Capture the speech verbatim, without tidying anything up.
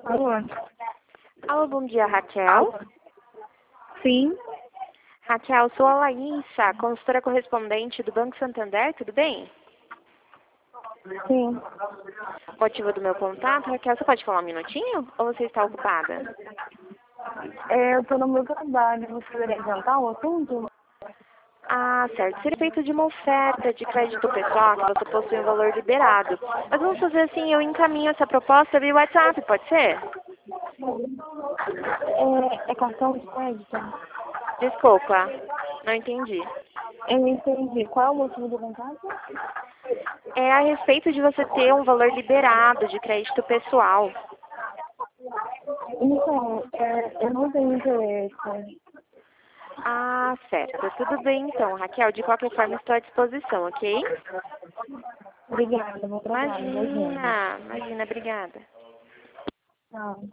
Alô? Alô, bom dia, Raquel. Sim, Raquel, sou a Laísa, consultora correspondente do Banco Santander, tudo bem? sim. O motivo do meu contato, Raquel, você pode falar um minutinho ou você está ocupada? É, eu estou no meu trabalho. Você poderia adiantar o assunto? Ah, certo. Seria feito de uma oferta de crédito pessoal que você possui um valor liberado. Mas vamos fazer assim, eu encaminho essa proposta via WhatsApp, pode ser? É, é cartão de crédito? Desculpa, não entendi. Eu não entendi. Qual é o motivo do contato? É a respeito de você ter um valor liberado de crédito pessoal. Então, é, eu não tenho interesse. Ah, certo. Tudo bem então, Raquel. De qualquer forma, estou à disposição, ok? Obrigada, bom trabalho. Beijinho. Imagina, imagina, obrigada. Tchau.